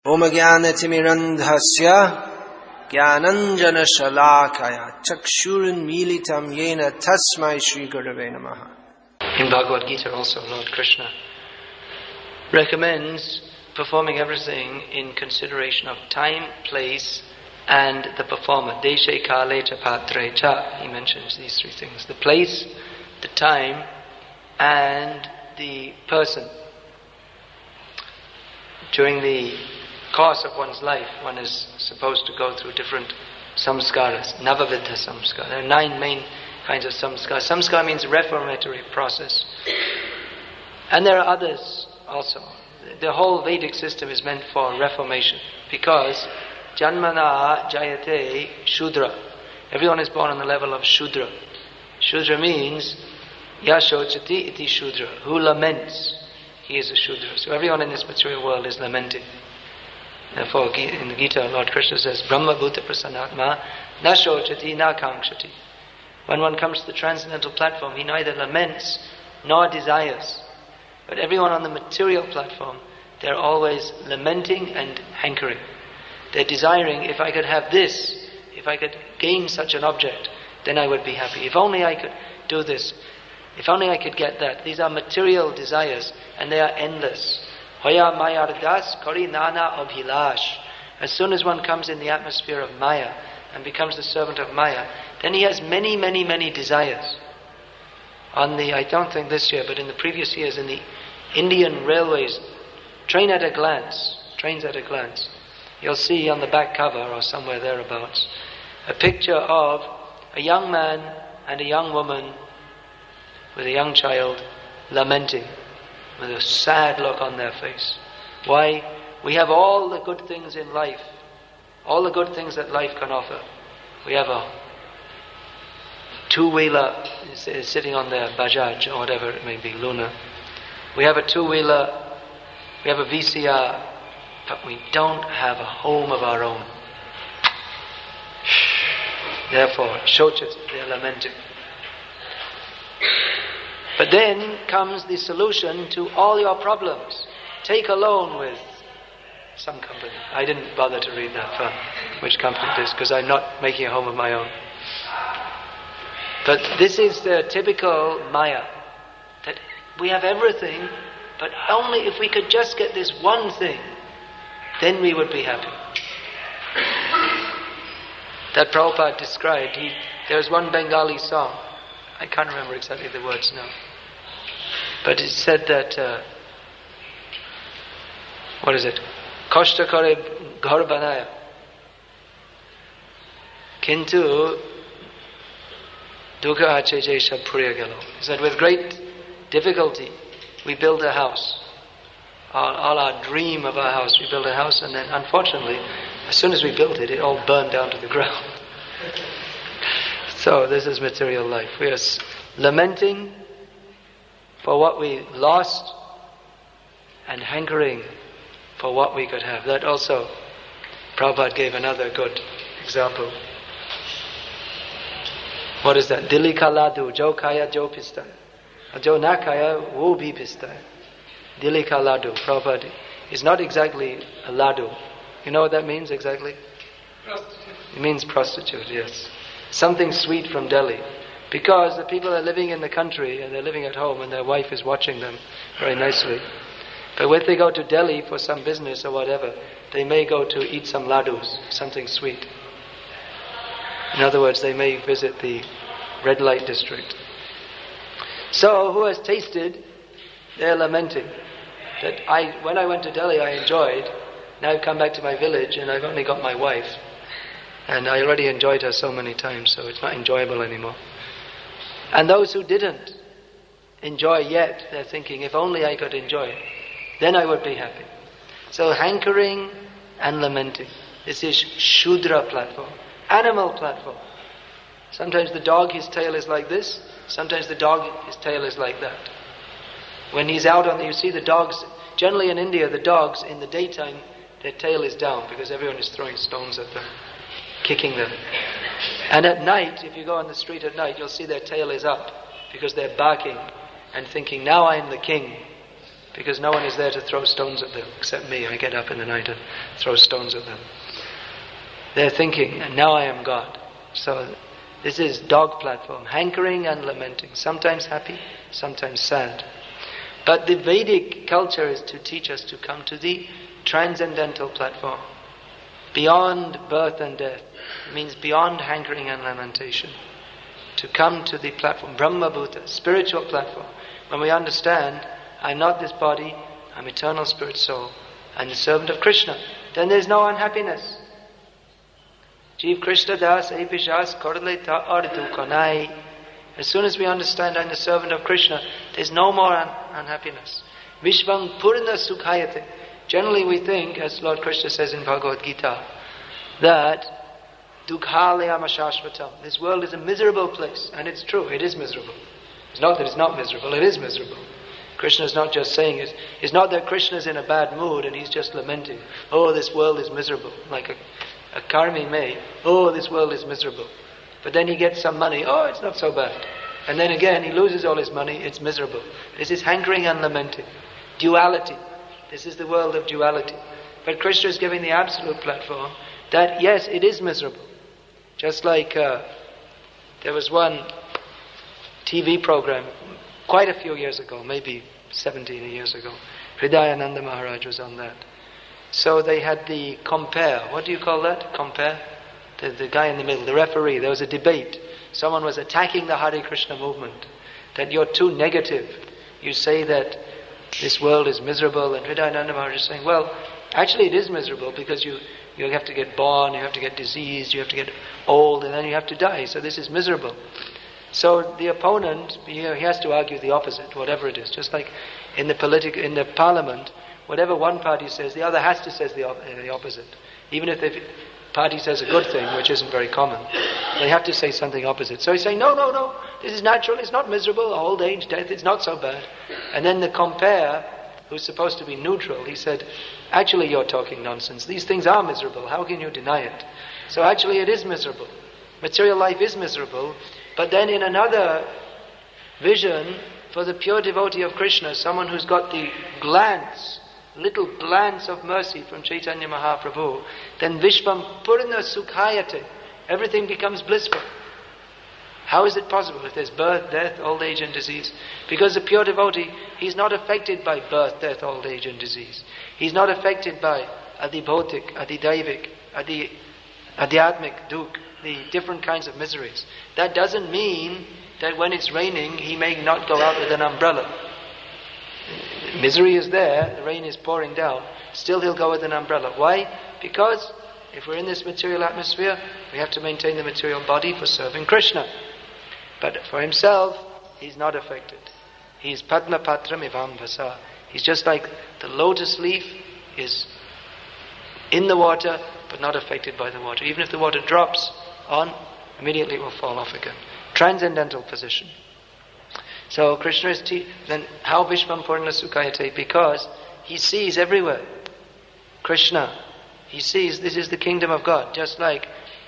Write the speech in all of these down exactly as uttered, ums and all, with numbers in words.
Om Jnana-timirandhasya Jnananjana-shalakaya Chakshurunmilitam Yena Tasmai Shri Gurave Namaha. In Bhagavad Gita also, Lord Krishna recommends performing everything in consideration of time, place, and the performer. Deshe kale cha patre cha. He mentions these three things: the place, the time, and the person. During the course of one's life, one is supposed to go through different samskaras, navavidha samskara. There are nine main kinds of samskara. Samskara means reformatory process. And there are others also. The whole Vedic system is meant for reformation, because janmana jayate shudra. Everyone is born on the level of shudra. Shudra means yashochati iti shudra, who laments. He is a shudra. So everyone in this material world is lamenting. Therefore, in the Gita, Lord Krishna says, Brahma Bhuta Prasannatma na shochati na kamkshati. When one comes to the transcendental platform, he neither laments nor desires. But everyone on the material platform, they're always lamenting and hankering. They're desiring, if I could have this, if I could gain such an object, then I would be happy. If only I could do this, if only I could get that. These are material desires, and they are endless. Hoya mayardas kori nana abhilash. As soon as one comes in the atmosphere of Maya and becomes the servant of Maya, then he has many, many, many desires. On the, I don't think this year, but in the previous years, in the Indian railways, train at a glance, trains at a glance, you'll see on the back cover or somewhere thereabouts a picture of a young man and a young woman with a young child lamenting, with a sad look on their face. Why? We have all the good things in life, all the good things that life can offer. We have a two-wheeler sitting on their Bajaj or whatever it may be, Luna. We have a two-wheeler, we have a V C R, but we don't have a home of our own. Therefore, Shochit, they're lamenting. But then comes the solution to all your problems. Take a loan with some company. I didn't bother to read that far, which company it is, because I'm not making a home of my own. But this is the typical Maya, that we have everything, but only if we could just get this one thing, then we would be happy. That Prabhupada described, he, there was one Bengali song, I can't remember exactly the words now, but it said that, uh, what is it? Koshta kare ghar banaya, kintu dukha ache je sab phuriya gelo. He said, with great difficulty we build a house. All, all our dream of our house, we build a house, and then unfortunately, as soon as we built it, it all burned down to the ground. So this is material life. We are lamenting for what we lost and hankering for what we could have. That also, Prabhupada gave another good example. What is that? Dili ka ladu, jo kaya jo pista. Jo na kaya, wo bhi pista. Dili ka ladu. Prabhupada is not exactly a ladu. You know what that means exactly? Prostitute. It means prostitute, yes. Something sweet from Delhi. Because the people are living in the country and they're living at home and their wife is watching them very nicely. But when they go to Delhi for some business or whatever, they may go to eat some ladus, something sweet. In other words, they may visit the red light district. So, who has tasted, they're lamenting that I, when I went to Delhi I enjoyed, now I've come back to my village and I've only got my wife. And I already enjoyed her so many times, so it's not enjoyable anymore. And those who didn't enjoy yet, they're thinking, if only I could enjoy it, then I would be happy. So hankering and lamenting. This is Shudra platform, animal platform. Sometimes the dog, his tail is like this. Sometimes the dog, his tail is like that. When he's out on the, you see the dogs, generally in India, the dogs in the daytime, their tail is down because everyone is throwing stones at them, kicking them. And at night, if you go on the street at night, you'll see their tail is up because they're barking and thinking, now I am the king. because no one is there to throw stones at them except me. I get up in the night and throw stones at them. They're thinking, and now I am God. So this is dog platform, hankering and lamenting, sometimes happy, sometimes sad. But the Vedic culture is to teach us to come to the transcendental platform, beyond birth and death. It means beyond hankering and lamentation. To come to the platform, Brahma Bhuta, spiritual platform. When we understand, I'm not this body, I'm eternal spirit soul, I'm the servant of Krishna, then there's no unhappiness. Jeev Krishna Das Epishas Korle Ta Ardu Konai. As soon as we understand I'm the servant of Krishna, there's no more un- unhappiness. Vishvam Purna Sukhayate. Generally we think, as Lord Krishna says in Bhagavad Gita, that Dukhalayama Shashvatam. This world is a miserable place. And it's true, it is miserable. It's not that it's not miserable, it is miserable. Krishna is not just saying it. It's not that Krishna is in a bad mood and he's just lamenting, oh, this world is miserable. Like a, a karmi may, oh, this world is miserable. But then he gets some money, oh, it's not so bad. And then again, he loses all his money, it's miserable. This is hankering and lamenting. Duality. This is the world of duality. But Krishna is giving the absolute platform that, yes, it is miserable. Just like uh, there was one T V program quite a few years ago, maybe seventeen years ago. Hridayananda Maharaj was on that. So they had the compare. What do you call that? Compare? The, the guy in the middle, the referee. There was a debate. Someone was attacking the Hare Krishna movement. That you're too negative. You say that this world is miserable, and Hridayananda Maharaj is saying, well, actually it is miserable because you, you have to get born, you have to get diseased, you have to get old, and then you have to die. So this is miserable. So the opponent, you know, he has to argue the opposite, whatever it is. Just like in the politic, in the parliament, whatever one party says, the other has to say the, op- the opposite. Even if the party says a good thing, which isn't very common, they have to say something opposite. So he's saying, no, no, no, this is natural, it's not miserable, old age, death, it's not so bad. And then the compare, who's supposed to be neutral, he said, actually you're talking nonsense. These things are miserable. How can you deny it? So actually it is miserable. Material life is miserable. But then in another vision, for the pure devotee of Krishna, someone who's got the glance, little glance of mercy from Chaitanya Mahaprabhu, then Vishvam Purna Sukhayate, everything becomes blissful. How is it possible if there's birth, death, old age and disease? Because the pure devotee, he's not affected by birth, death, old age and disease. He's not affected by adibhotik, adidaivik, adi, adhyatmik, duk, the different kinds of miseries. That doesn't mean that when it's raining, he may not go out with an umbrella. Misery is there, the rain is pouring down, still he'll go with an umbrella. Why? Because if we're in this material atmosphere, we have to maintain the material body for serving Krishna. But for himself, he's not affected. He's Padma Patram Ivam Vasa. He's just like the lotus leaf is in the water, but not affected by the water. Even if the water drops on, immediately it will fall off again. Transcendental position. So Krishna is te- then how Vishvam Purna Sukhayate? Because he sees everywhere. Krishna, he sees this is the kingdom of God. Just like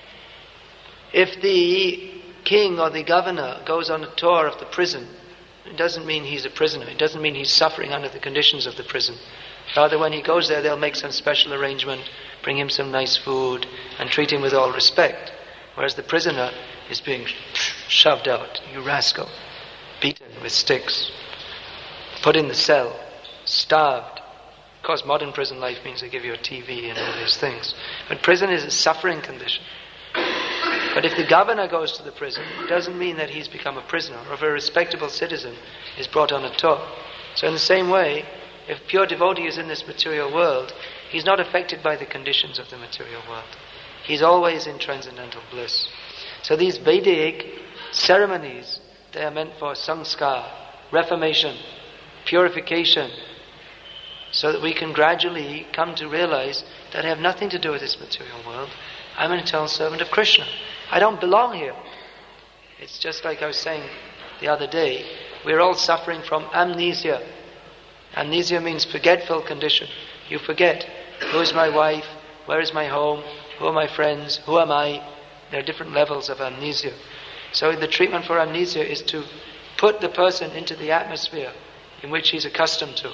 if the king or the governor goes on a tour of the prison, it doesn't mean he's a prisoner. It doesn't mean he's suffering under the conditions of the prison. Rather, when he goes there, they'll make some special arrangement, bring him some nice food, and treat him with all respect. Whereas the prisoner is being shoved out, you rascal, beaten with sticks, put in the cell, starved. Of course, modern prison life means they give you a T V and all these things. But prison is a suffering condition. But if the governor goes to the prison, it doesn't mean that he's become a prisoner, or if a respectable citizen is brought on a tour. So in the same way, if pure devotee is in this material world, he's not affected by the conditions of the material world. He's always in transcendental bliss. So these Vedic ceremonies, they are meant for samskar, reformation, purification, so that we can gradually come to realize that I have nothing to do with this material world. I'm an eternal servant of Krishna. I don't belong here. It's just like I was saying the other day, we're all suffering from amnesia. Amnesia means forgetful condition. You forget, who is my wife, where is my home, who are my friends, who am I? There are different levels of amnesia. So the treatment for amnesia is to put the person into the atmosphere in which he's accustomed to,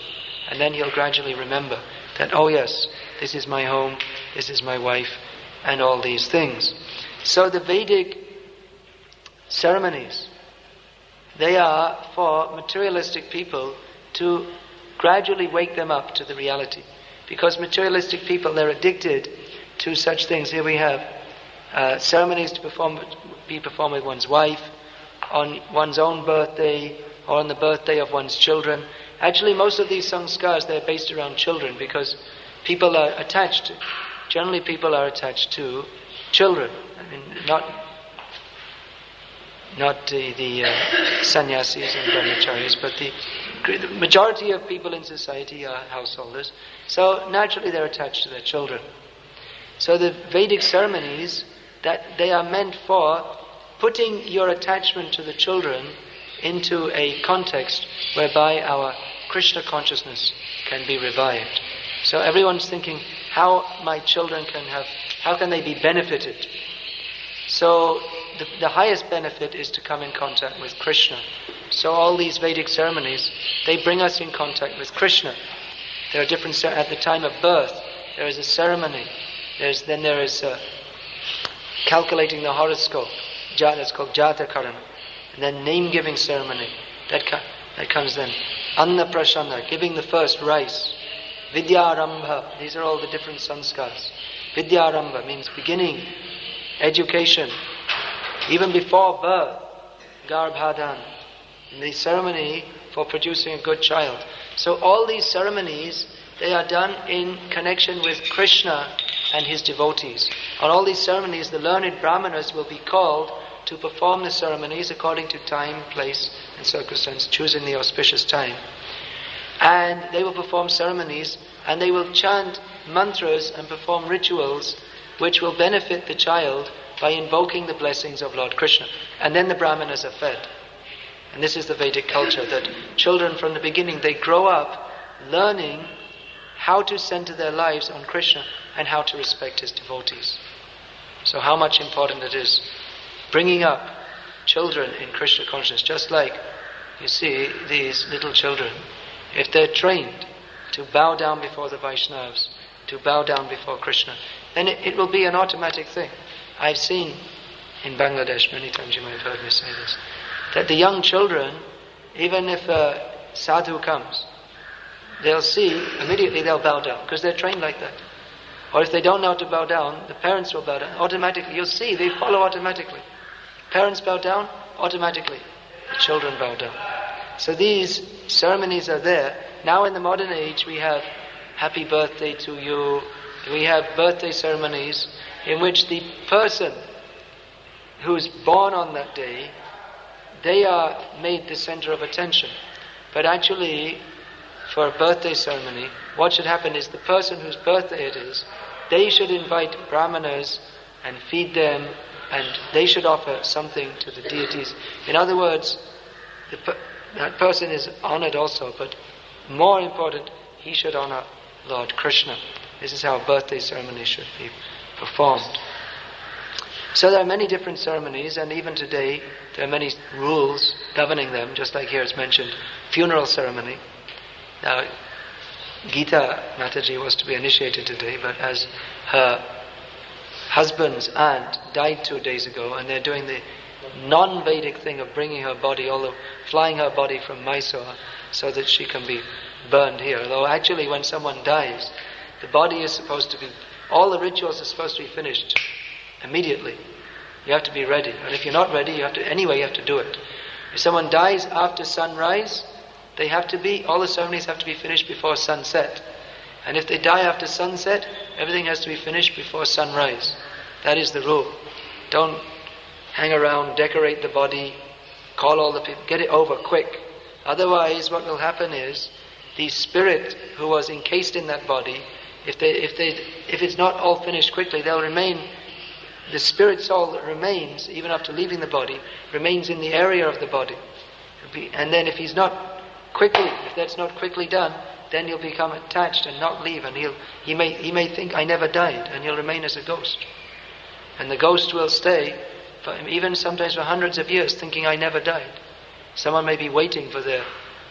And then he'll gradually remember that, oh yes, this is my home, this is my wife, and all these things. So the Vedic ceremonies, they are for materialistic people to gradually wake them up to the reality. Because materialistic people, they're addicted to such things. Here we have uh, ceremonies to perform, be performed with one's wife, on one's own birthday, or on the birthday of one's children. Actually, most of these samskars, they're based around children, because people are attached to, generally people are attached to children. I mean, not not the, the uh, sannyasis and brahmacharis, but the, the majority of people in society are householders. So naturally they're attached to their children. So the Vedic ceremonies, that they are meant for putting your attachment to the children into a context whereby our Krishna consciousness can be revived. So everyone's thinking, how my children can have, how can they be benefited? So the, the highest benefit is to come in contact with Krishna. So all these Vedic ceremonies, they bring us in contact with Krishna. There are different, at the time of birth, there is a ceremony. There's, then there is uh, calculating the horoscope. That's called Jata Karana. And then name-giving ceremony. That, that comes then. Anna Prashana, giving the first rice. Vidyarambha, these are all the different sanskars. Vidyarambha means beginning, education, even before birth. Garbhadan, the ceremony for producing a good child. So all these ceremonies, they are done in connection with Krishna and his devotees. On all these ceremonies, the learned brahmanas will be called to perform the ceremonies according to time, place and circumstance, choosing the auspicious time. And they will perform ceremonies and they will chant mantras and perform rituals which will benefit the child by invoking the blessings of Lord Krishna. And then the brahmanas are fed. And this is the Vedic culture, that children from the beginning, they grow up learning how to center their lives on Krishna and how to respect his devotees. So how much important it is bringing up children in Krishna consciousness, just like you see these little children, if they're trained to bow down before the Vaishnavas, to bow down before Krishna, then it, it will be an automatic thing. I've seen in Bangladesh, many times you might have heard me say this, that the young children, even if a sadhu comes, they'll see, immediately they'll bow down, because they're trained like that. Or if they don't know how to bow down, the parents will bow down. Automatically, you'll see, they follow automatically. Parents bow down, automatically the children bow down. So these ceremonies are there. Now in the modern age, we have happy birthday to you. We have birthday ceremonies in which the person who's born on that day, they are made the center of attention. But actually, for a birthday ceremony, what should happen is the person whose birthday it is, they should invite brahmanas and feed them, and they should offer something to the deities. In other words, the per- that person is honored also, but more important, he should honor Lord Krishna. This is how a birthday ceremony should be performed. So there are many different ceremonies, and even today there are many rules governing them, just like here it's mentioned, funeral ceremony. Now, Gita Mataji was to be initiated today, but as her husband's aunt died two days ago, and they're doing the non-Vedic thing of bringing her body, although flying her body from Mysore, so that she can be burned here. Although actually when someone dies, the body is supposed to be, all the rituals are supposed to be finished immediately. You have to be ready. And if you're not ready, you have to, anyway you have to do it. If someone dies after sunrise, they have to be, all the ceremonies have to be finished before sunset. And if they die after sunset, everything has to be finished before sunrise. That is the rule. Don't hang around, decorate the body, call all the people, get it over quick. Otherwise, what will happen is, the spirit who was encased in that body, if they, if they, if it's not all finished quickly, they'll remain, the spirit soul that remains, even after leaving the body, remains in the area of the body. And then if he's not quickly, if that's not quickly done, then he'll become attached and not leave, and he'll, he may, he may think, I never died, and he'll remain as a ghost. And the ghost will stay, for even sometimes for hundreds of years, thinking I never died. Someone may be waiting for their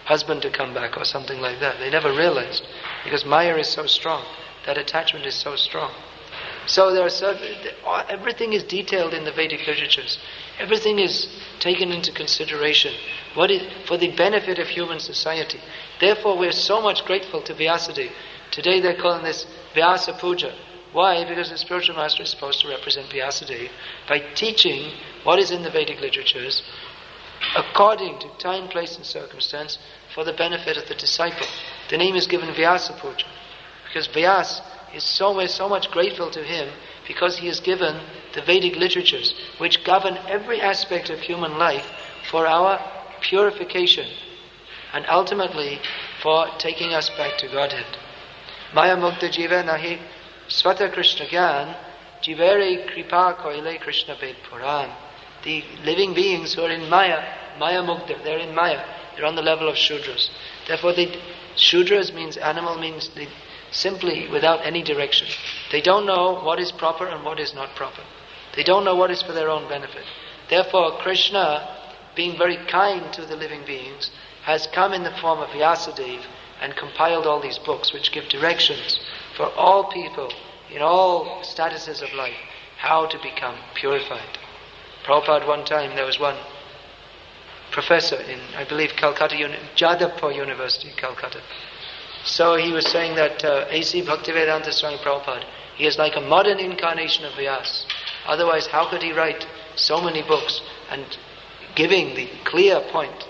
husband to come back or something like that. They never realized, because Maya is so strong, that attachment is so strong. So there are certain, everything is detailed in the Vedic literatures. Everything is taken into consideration. What is for the benefit of human society. Therefore, we are so much grateful to Vyasadeva. Today they're calling this Vyasa Puja. Why? Because the spiritual master is supposed to represent Vyasadeva by teaching what is in the Vedic literatures according to time, place and circumstance for the benefit of the disciple. The name is given Vyasa Puja because Vyasa is so much, so much grateful to him because he has given the Vedic literatures which govern every aspect of human life for our purification and ultimately for taking us back to Godhead. Maya mukta jiva nahi swata Krishna gyan jivere kripa koile Krishna ved puran. The living beings who are in Maya, Maya mukta, they're in Maya, they're on the level of Shudras. Therefore they, Shudras means animal, means they simply without any direction. They don't know what is proper and what is not proper. They don't know what is for their own benefit. Therefore, Krishna, being very kind to the living beings, has come in the form of Vyasadeva and compiled all these books which give directions for all people in all statuses of life how to become purified. Prabhupada, one time, there was one professor in, I believe, Calcutta, Jadavpur University, Calcutta. So he was saying that uh, A C Bhaktivedanta Swami Prabhupada, he is like a modern incarnation of Vyasa. Otherwise, how could he write so many books and giving the clear point?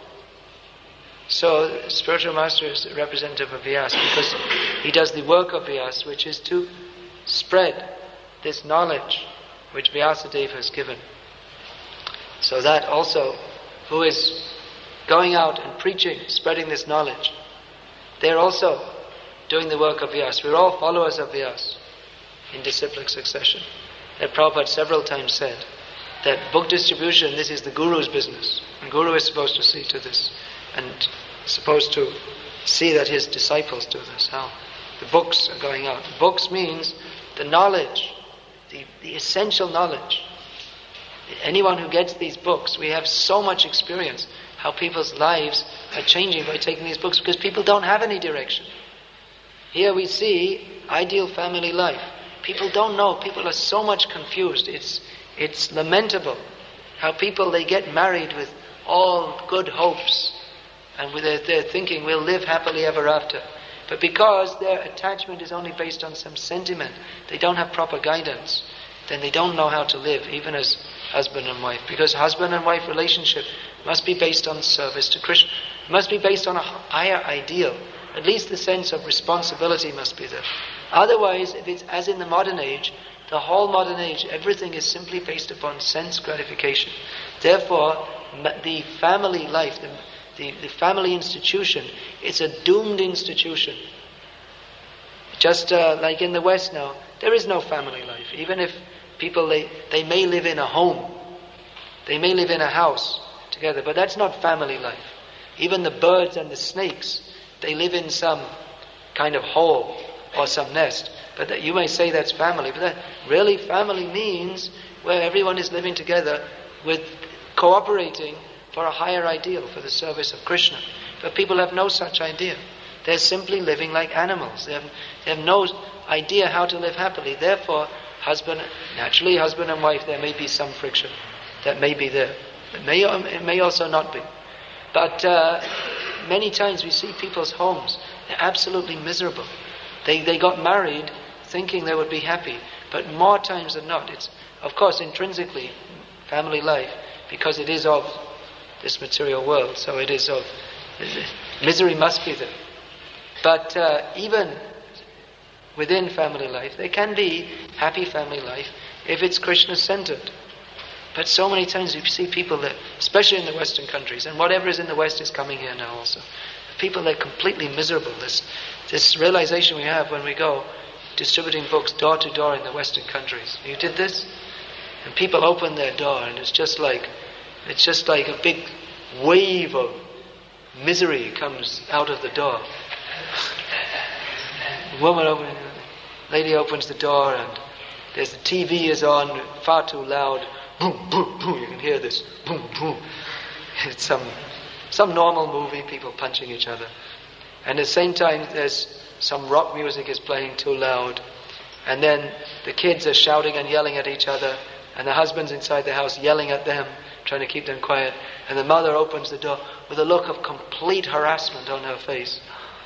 So, the spiritual master is a representative of Vyasa because he does the work of Vyasa, which is to spread this knowledge which Vyasadeva has given. So that also, who is going out and preaching, spreading this knowledge, they're also doing the work of Vyasa. We're all followers of Vyasa in disciplic succession. And Prabhupada several times said that book distribution, this is the Guru's business. And Guru is supposed to see to this and supposed to see that his disciples do this, how the books are going out. Books means the knowledge, the, the essential knowledge. Anyone who gets these books, we have so much experience how people's lives are changing by taking these books because people don't have any direction. Here we see ideal family life. People don't know. People are so much confused. It's it's lamentable how people, they get married with all good hopes and with their, their thinking we'll live happily ever after. But because their attachment is only based on some sentiment, they don't have proper guidance, then they don't know how to live, even as husband and wife. Because husband and wife relationship must be based on service to Krishna. It must be based on a higher ideal. At least the sense of responsibility must be there. Otherwise, if it's as in the modern age, the whole modern age, everything is simply based upon sense gratification. Therefore, the family life, the, the, the family institution, it's a doomed institution. Just uh, like in the West now, there is no family life. Even if people, they, they may live in a home, they may live in a house together, but that's not family life. Even the birds and the snakes, they live in some kind of hole or some nest. But that, you may say that's family, but that really family means where everyone is living together with cooperating for a higher ideal, for the service of Krishna. But people have no such idea. They're simply living like animals. They have, they have no idea how to live happily. Therefore, husband, naturally husband and wife, there may be some friction. That may be there. It may, it may also not be. But uh, many times we see people's homes, they're absolutely miserable. They they got married thinking they would be happy, but more times than not, it's, of course, intrinsically family life, because it is of this material world, so it is of, misery must be there. But uh, even within family life, there can be happy family life if it's Krishna-centered. But so many times we see people that, especially in the Western countries, and whatever is in the West is coming here now also, people that are completely miserable. This, this realization we have when we go distributing books door to door in the Western countries. You did this? And people open their door and it's just like, it's just like a big wave of misery comes out of the door. The woman opens, lady opens the door and there's the T V is on far too loud. Boom, boom, boom. You can hear this. Boom, boom. It's some some normal movie, people punching each other. And at the same time, there's some rock music is playing too loud. And then the kids are shouting and yelling at each other. And the husband's inside the house yelling at them, trying to keep them quiet. And the mother opens the door with a look of complete harassment on her face.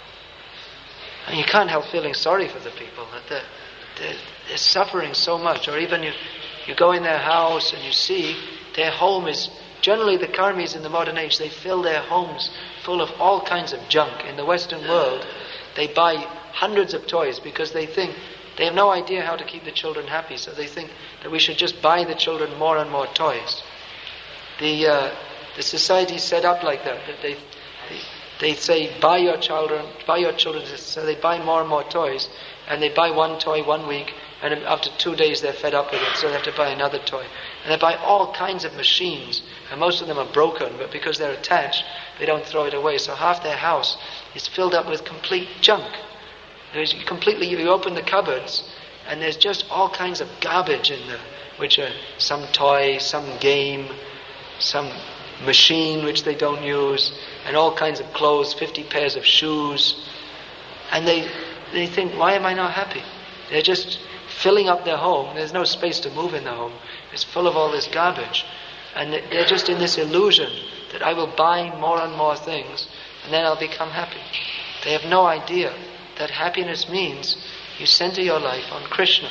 And you can't help feeling sorry for the people, that they're, they're, they're suffering so much. Or even you, you go in their house and you see their home is, generally the karmis in the modern age, they fill their homes full of all kinds of junk. In the Western world, they buy hundreds of toys because they think, they have no idea how to keep the children happy, so they think that we should just buy the children more and more toys. The uh, the society is set up like that, that they, they they say buy your children, buy your children, so they buy more and more toys, and they buy one toy one week, and after two days they're fed up with it, so they have to buy another toy. And they buy all kinds of machines, and most of them are broken, but because they're attached, they don't throw it away. So half their house is filled up with complete junk. There's completely, you open the cupboards, and there's just all kinds of garbage in there, which are some toy, some game, some machine which they don't use, and all kinds of clothes, fifty pairs of shoes. And they they think, why am I not happy? They're just filling up their home. There's no space to move in the home. It's full of all this garbage. And they're just in this illusion that I will buy more and more things, and then I'll become happy. They have no idea that happiness means you center your life on Krishna.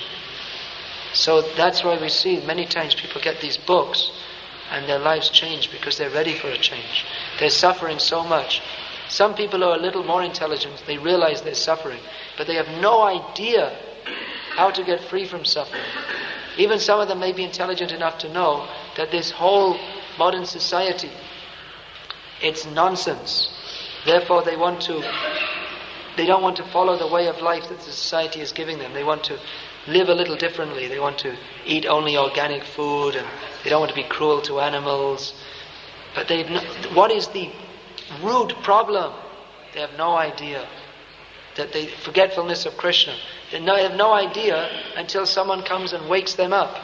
So that's why we see many times people get these books and their lives change because they're ready for a change. They're suffering so much. Some people are a little more intelligent, they realize they're suffering, but they have no idea how to get free from suffering. Even some of them may be intelligent enough to know that this whole modern society, it's nonsense. Therefore they want to They don't want to follow the way of life that the society is giving them. They want to live a little differently. They want to eat only organic food, and they don't want to be cruel to animals. But they no, what is the root problem? They have no idea. That the forgetfulness of Krishna. They, no, they have no idea until someone comes and wakes them up.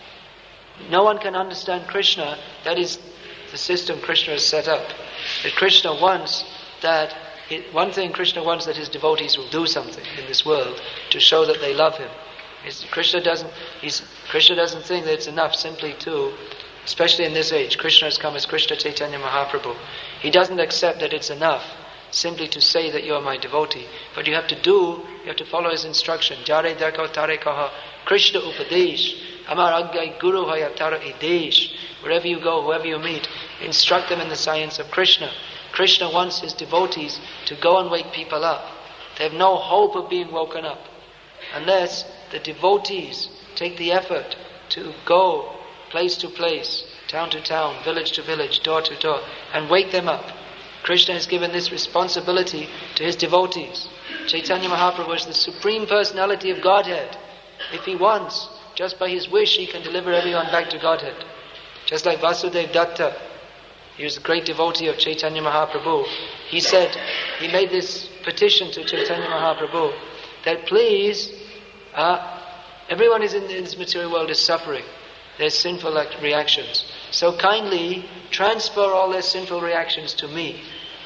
No one can understand Krishna. That is the system Krishna has set up. That Krishna wants that It, one thing Krishna wants, that his devotees will do something in this world to show that they love him. It's, Krishna doesn't he's, Krishna doesn't think that it's enough simply to, especially in this age, Krishna has come as Krishna Chaitanya Mahaprabhu. He doesn't accept that it's enough simply to say that you are my devotee. But you have to do, you have to follow his instruction. Jare dako tare kaha Krishna upadesh amar aggai guru hayatara idesh. Wherever you go, whoever you meet, instruct them in the science of Krishna. Krishna wants his devotees to go and wake people up. They have no hope of being woken up unless the devotees take the effort to go place to place, town to town, village to village, door to door, and wake them up. Krishna has given this responsibility to his devotees. Chaitanya Mahaprabhu is the Supreme Personality of Godhead. If he wants, just by his wish, he can deliver everyone back to Godhead. Just like Vasudeva Datta, he was a great devotee of Chaitanya Mahaprabhu. He said, he made this petition to Chaitanya Mahaprabhu that please, uh, everyone is in this material world is suffering. There's sinful reactions. So kindly transfer all their sinful reactions to me.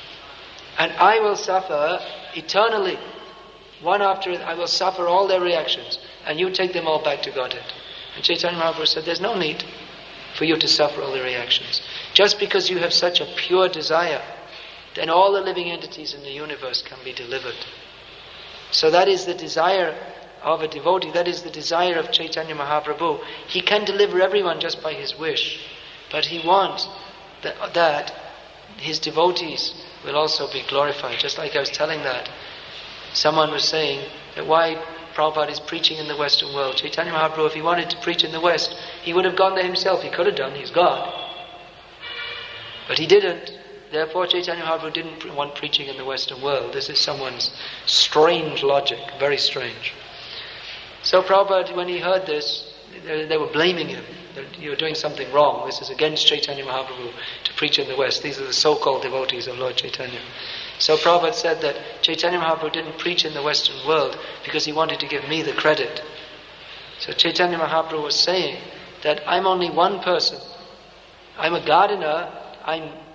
And I will suffer eternally. One after I will suffer all their reactions. And you take them all back to Godhead. And Chaitanya Mahaprabhu said, there's no need for you to suffer all the reactions. Just because you have such a pure desire, then all the living entities in the universe can be delivered. So that is the desire of a devotee, that is the desire of Chaitanya Mahaprabhu. He can deliver everyone just by his wish, but he wants that, that his devotees will also be glorified. Just like I was telling that, someone was saying that why Prabhupada is preaching in the Western world. Chaitanya Mahaprabhu, if he wanted to preach in the West, he would have gone there himself. He could have done, he's God. But he didn't. Therefore, Chaitanya Mahaprabhu didn't want preaching in the Western world. This is someone's strange logic, very strange. So Prabhupada, when he heard this, they, they were blaming him. That you're doing something wrong. This is against Chaitanya Mahaprabhu to preach in the West. These are the so-called devotees of Lord Chaitanya. So Prabhupada said that Chaitanya Mahaprabhu didn't preach in the Western world because he wanted to give me the credit. So Chaitanya Mahaprabhu was saying that I'm only one person. I'm a gardener. I'm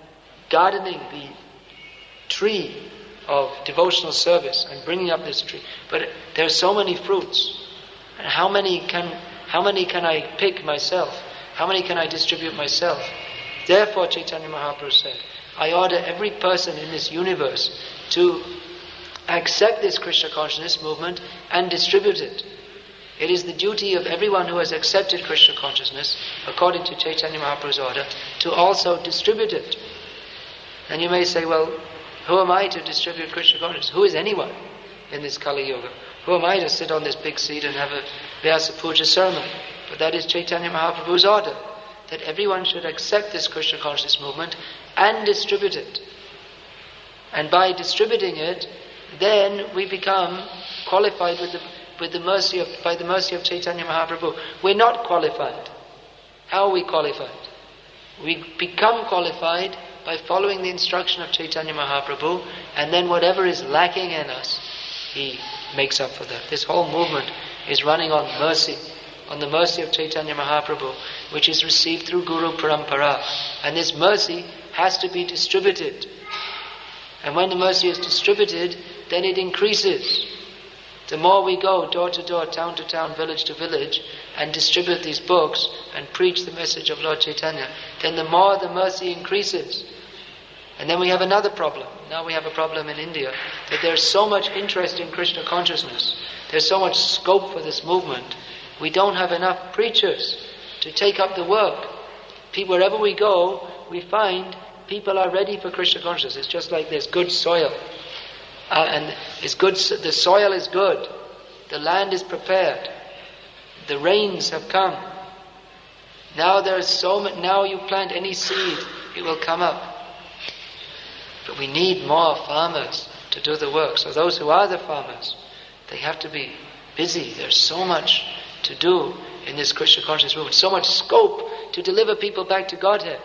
gardening the tree of devotional service. I'm bringing up this tree, but there are so many fruits. And how many can how many can I pick myself? How many can I distribute myself? Therefore, Chaitanya Mahaprabhu said, I order every person in this universe to accept this Krishna consciousness movement and distribute it. It is the duty of everyone who has accepted Krishna consciousness, according to Chaitanya Mahaprabhu's order, to also distribute it. And you may say, well, who am I to distribute Krishna consciousness? Who is anyone in this Kali Yuga? Who am I to sit on this big seat and have a Vyasa Puja sermon? But that is Chaitanya Mahaprabhu's order, that everyone should accept this Krishna consciousness movement and distribute it. And by distributing it, then we become qualified with the with the mercy of by the mercy of Chaitanya Mahaprabhu. We're not qualified. How are we qualified? We become qualified by following the instruction of Chaitanya Mahaprabhu, and then whatever is lacking in us, he makes up for that. This whole movement is running on mercy, on the mercy of Chaitanya Mahaprabhu, which is received through Guru Parampara. And this mercy has to be distributed. And when the mercy is distributed, then it increases. The more we go door to door, town to town, village to village, and distribute these books and preach the message of Lord Chaitanya, then the more the mercy increases. And then we have another problem. Now we have a problem in India, that there's so much interest in Krishna consciousness. There's so much scope for this movement. We don't have enough preachers to take up the work. People, wherever we go, we find people are ready for Krishna consciousness. It's just like there's good soil. Uh, and it's good. The soil is good. The land is prepared. The rains have come. Now there is so much. Now you plant any seed, it will come up. But we need more farmers to do the work. So those who are the farmers, they have to be busy. There's so much to do in this Krishna consciousness movement. So much scope to deliver people back to Godhead.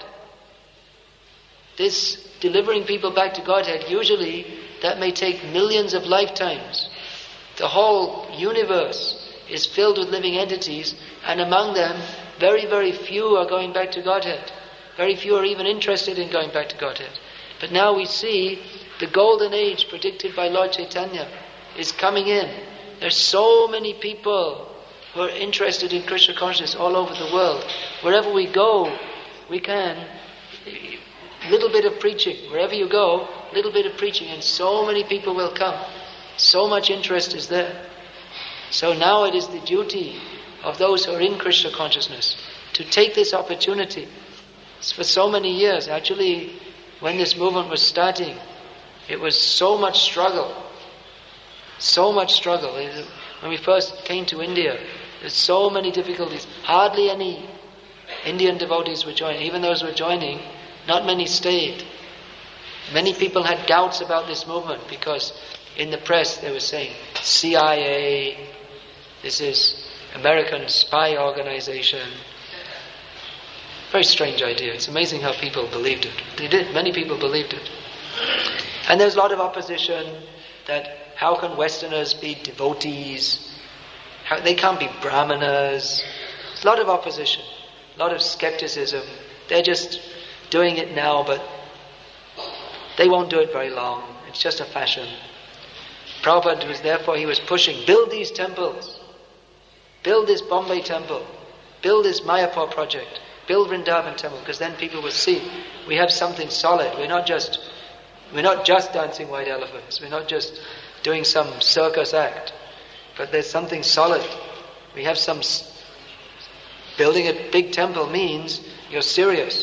This delivering people back to Godhead, usually that may take millions of lifetimes. The whole universe is filled with living entities, and among them, very, very few are going back to Godhead. Very few are even interested in going back to Godhead. But now we see the golden age predicted by Lord Chaitanya is coming in. There's so many people who are interested in Krishna consciousness all over the world. Wherever we go, we can. Little bit of preaching. Wherever you go, little bit of preaching, and so many people will come. So much interest is there. So now it is the duty of those who are in Krishna consciousness to take this opportunity. For so many years, actually, when this movement was starting, it was so much struggle. So much struggle. When we first came to India, there's so many difficulties. Hardly any Indian devotees were joining. Even those who were joining, not many stayed. Many people had doubts about this movement because in the press they were saying C I A, this is American spy organization. Very strange idea. It's amazing how people believed it. They did. Many people believed it. And there's a lot of opposition that how can Westerners be devotees? How, they can't be brahmanas. There's a lot of opposition, a lot of skepticism. They're just doing it now, but they won't do it very long. It's just a fashion. Prabhupada was therefore, he was pushing, build these temples. Build this Bombay temple. Build this Mayapur project. Build Vrindavan temple, because then people will see we have something solid. We're not just we're not just dancing white elephants. We're not just doing some circus act. But there's something solid. We have some... Building a big temple means you're serious.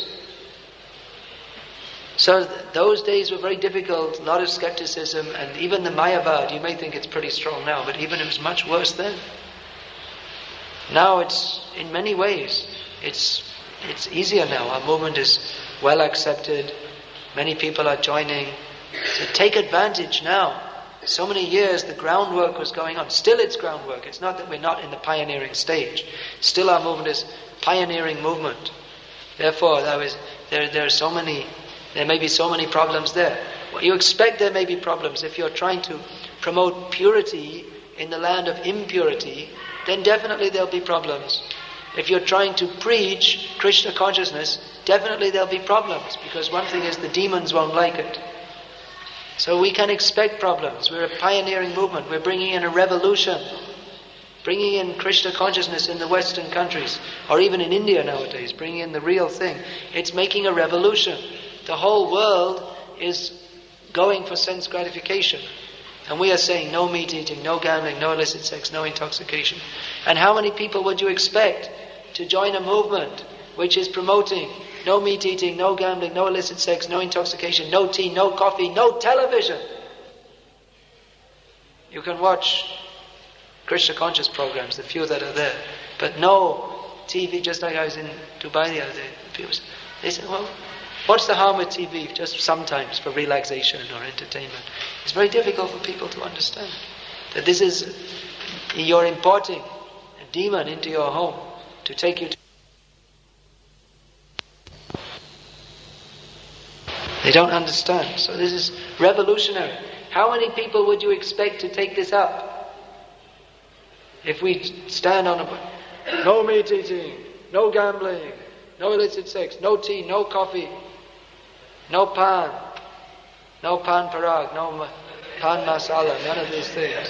So th- those days were very difficult, a lot of skepticism, and even the Mayavad, you may think it's pretty strong now, but even it was much worse then. Now it's, in many ways, it's it's easier now. Our movement is well accepted. Many people are joining. So take advantage now. So many years the groundwork was going on. Still it's groundwork. It's not that we're not in the pioneering stage. Still our movement is pioneering movement. Therefore, there is there there are so many there may be so many problems there. Well, you expect there may be problems if you're trying to promote purity in the land of impurity, then definitely there'll be problems. If you're trying to preach Krishna consciousness, definitely there'll be problems, because one thing is the demons won't like it. So we can expect problems. We're a pioneering movement. We're bringing in a revolution. Bringing in Krishna consciousness in the Western countries, or even in India nowadays, bringing in the real thing. It's making a revolution. The whole world is going for sense gratification. And we are saying no meat eating, no gambling, no illicit sex, no intoxication. And how many people would you expect to join a movement which is promoting no meat eating, no gambling, no illicit sex, no intoxication, no tea, no coffee, no television? You can watch Krishna conscious programs, the few that are there, but no T V. Just like I was in Dubai the other day, people, they said, well, what's the harm with T V? Just sometimes for relaxation or entertainment. It's very difficult for people to understand that this is, you're importing a demon into your home to take you to. They don't understand. So this is revolutionary. How many people would you expect to take this up? If we stand on a, no meat eating, no gambling, no illicit sex, no tea, no coffee, no pan, no pan parag, no pan masala, none of these things.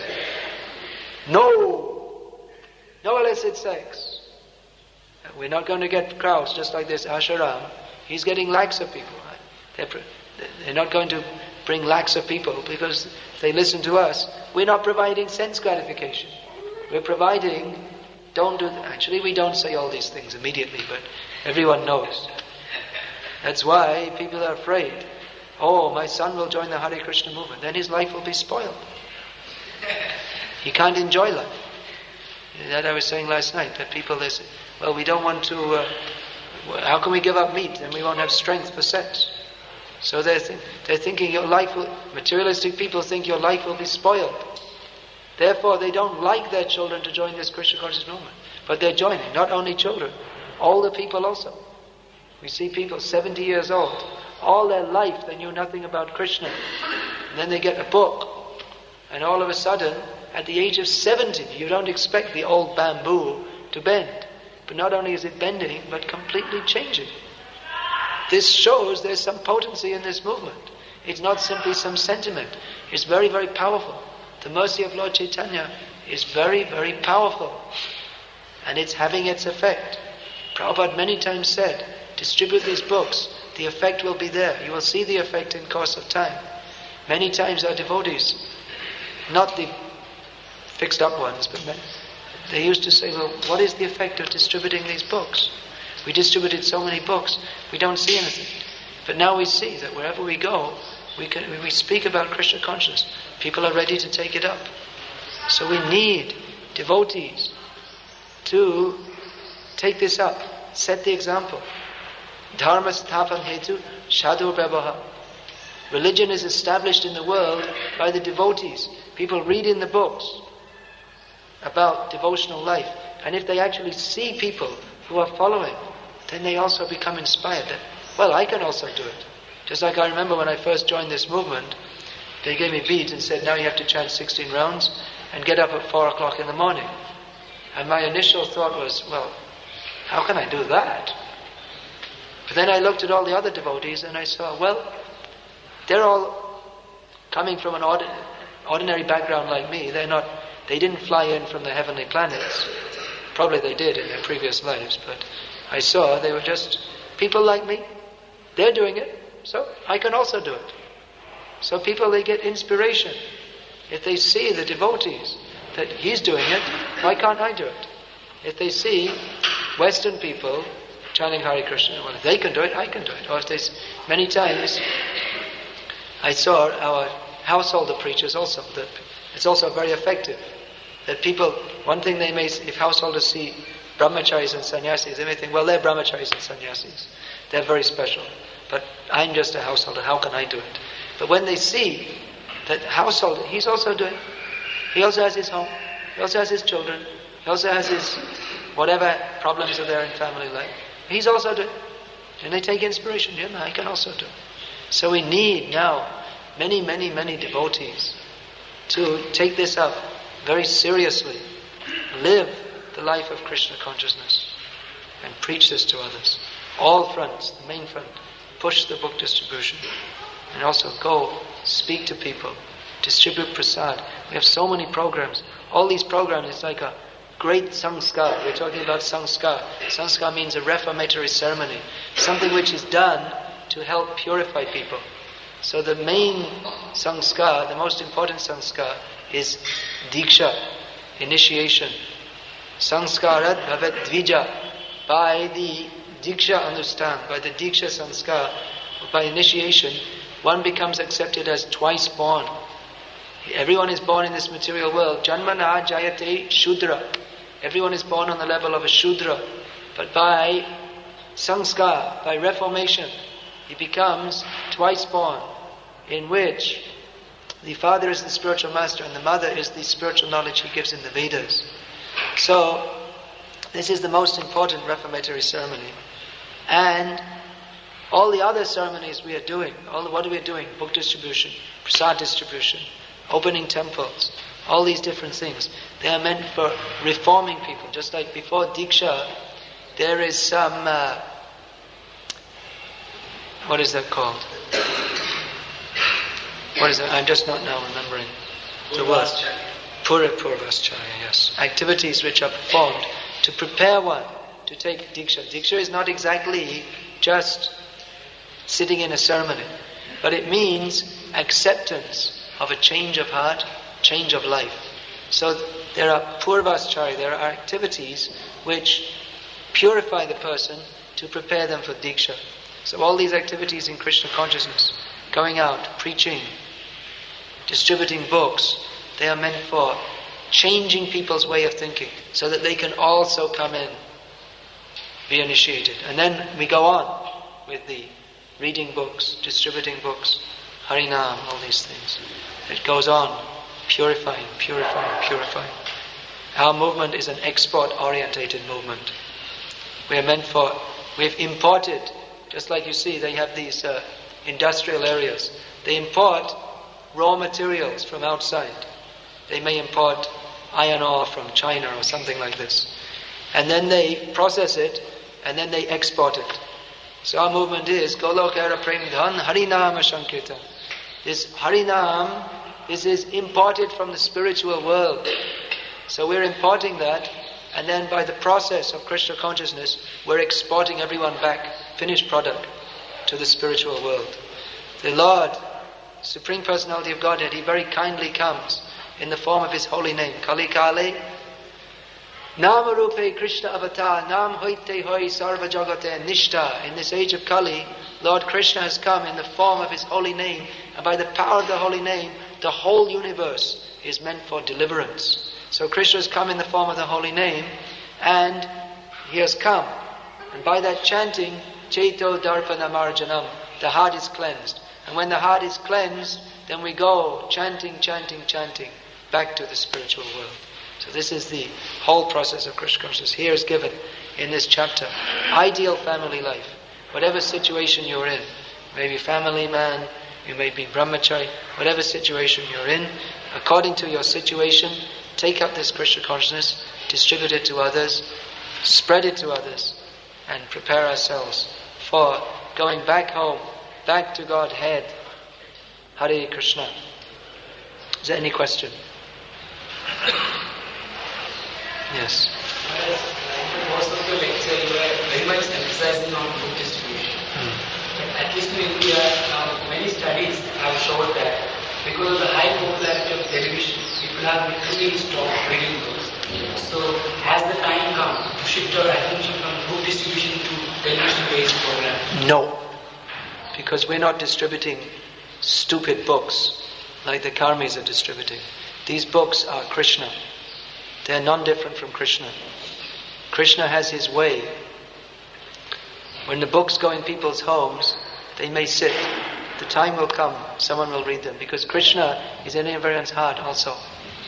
No, no illicit sex. We're not going to get crowds just like this Asharam. He's getting lakhs of people. They're, they're not going to bring lakhs of people because if they listen to us, we're not providing sense gratification. We're providing, don't do, actually we don't say all these things immediately, but everyone knows. That's why people are afraid. Oh, my son will join the Hare Krishna movement, then his life will be spoiled. He can't enjoy life. That I was saying last night, that people, they say, well, we don't want to, uh, how can we give up meat? Then we won't have strength for sex. So they're, th- they're thinking your life will, materialistic people think your life will be spoiled. Therefore, they don't like their children to join this Krishna conscious movement. But they're joining, not only children, older people also. We see people seventy years old, all their life they knew nothing about Krishna. And then they get a book, and all of a sudden, at the age of seventy, you don't expect the old bamboo to bend. But not only is it bending, but completely changing. This shows there's some potency in this movement. It's not simply some sentiment. It's very, very powerful. The mercy of Lord Chaitanya is very, very powerful. And it's having its effect. Prabhupada many times said, distribute these books, the effect will be there. You will see the effect in course of time. Many times our devotees, not the fixed up ones, but many, they used to say, well, what is the effect of distributing these books? We distributed so many books, we don't see anything. But now we see that wherever we go, we can, we speak about Krishna consciousness. People are ready to take it up. So we need devotees to take this up, set the example. Dharma sthapan hetu sadhu vyavaha. Religion is established in the world by the devotees. People read in the books about devotional life. And if they actually see people who are following, then they also become inspired that, well, I can also do it. Just like I remember when I first joined this movement, they gave me beads and said, now you have to chant sixteen rounds and get up at four o'clock in the morning. And my initial thought was, well, how can I do that? But then I looked at all the other devotees and I saw, well, they're all coming from an ordin- ordinary background like me. They're not, they didn't fly in from the heavenly planets. Probably they did in their previous lives, but I saw they were just people like me. They're doing it, so I can also do it. So people, they get inspiration. If they see the devotees, that he's doing it, why can't I do it? If they see Western people chanting Hare Krishna, well, if they can do it, I can do it. Or if there's many times, I saw our householder preachers also, that it's also very effective. That people, one thing they may, if householders see brahmacharis and sannyasis, they may think, well, they're brahmacharis and sannyasis. They're very special. But I'm just a householder, how can I do it? But when they see that householder, he's also doing, he also has his home, he also has his children, he also has his whatever problems are there in family life, he's also doing, and they take inspiration, yeah, I can also do. So we need now many, many, many devotees to take this up very seriously, live the life of Krishna consciousness. and preach this to others. All fronts, the main front, push the book distribution. And also go, speak to people, distribute prasad. We have so many programs. All these programs, it's like a great sanskar. We're talking about sanskar. Sanskar means a reformatory ceremony. Something which is done to help purify people. So the main sanskar, the most important sanskar, is diksha, initiation. Sanskarat bhavat dvija. By the diksha, understand, by the diksha sanskar, by initiation, one becomes accepted as twice born. Everyone is born in this material world. Janmana jayate shudra. Everyone is born on the level of a shudra. But by sanskar, by reformation, he becomes twice born, in which the father is the spiritual master and the mother is the spiritual knowledge he gives in the Vedas. So, this is the most important reformatory ceremony. And all the other ceremonies we are doing, all the, what are we doing? Book distribution, prasad distribution, opening temples, all these different things. They are meant for reforming people. Just like before Diksha, there is some, uh, what is that called? What is that? I'm just not now remembering the word. Pura Purvascharya, yes. Activities which are performed to prepare one to take Diksha. Diksha is not exactly just sitting in a ceremony, but it means acceptance of a change of heart, change of life. So there are Purvascharya, there are activities which purify the person to prepare them for Diksha. So all these activities in Krishna consciousness, going out, preaching, distributing books, they are meant for changing people's way of thinking so that they can also come in, be initiated. And then we go on with the reading books, distributing books, Harinam, all these things. It goes on, purifying, purifying, purifying. Our movement is an export-orientated movement. We are meant for, we've imported, just like you see, they have these uh, industrial areas. They import raw materials from outside. They may import iron ore from China or something like this. And then they process it, and then they export it. So our movement is Golokara Premdhan Harinama Sankirtan. This Harinam, this is imported from the spiritual world. So we're importing that, and then by the process of Krishna consciousness, we're exporting everyone back, finished product, to the spiritual world. The Lord, Supreme Personality of Godhead, He very kindly comes in the form of His holy name. Kali Kale, Nama Rupe Krishna Avatar, Nam Hoite Hoi Sarva Jagate Nishta. In this age of Kali, Lord Krishna has come in the form of His holy name, and by the power of the holy name, the whole universe is meant for deliverance. So Krishna has come in the form of the holy name, and He has come. And by that chanting, Chaito Darpana Marjanam, the heart is cleansed. And when the heart is cleansed, then we go chanting, chanting, chanting, back to the spiritual world. So this is the whole process of Krishna consciousness. Here is given in this chapter. Ideal family life. Whatever situation you're in, maybe family man, you may be brahmachari, whatever situation you're in, according to your situation, take up this Krishna consciousness, distribute it to others, spread it to others, and prepare ourselves for going back home, back to Godhead. Hare Krishna. Is there any question? Yes. Most of the lecture you were very much emphasizing on book distribution. Hmm. But at least in India, now many studies have shown that because of the high popularity of television, people have literally stopped reading books. So has the time come to shift our attention from book distribution to television-based programs? No. Because we're not distributing stupid books like the karmis are distributing. These books are Krishna. They are non-different from Krishna. Krishna has His way. When the books go in people's homes, they may sit. The time will come, someone will read them, because Krishna is in everyone's heart also.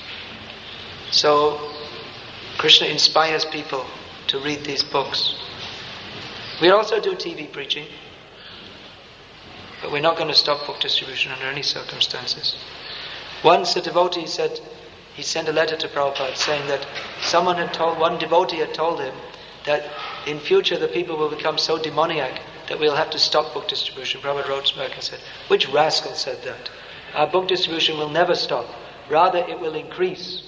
So, Krishna inspires people to read these books. We also do T V preaching, but we're not going to stop book distribution under any circumstances. Once a devotee said, he sent a letter to Prabhupada saying that someone had told, one devotee had told him that in future the people will become so demoniac that we'll have to stop book distribution. Prabhupada wrote back and said, which rascal said that? Our book distribution will never stop. Rather, it will increase.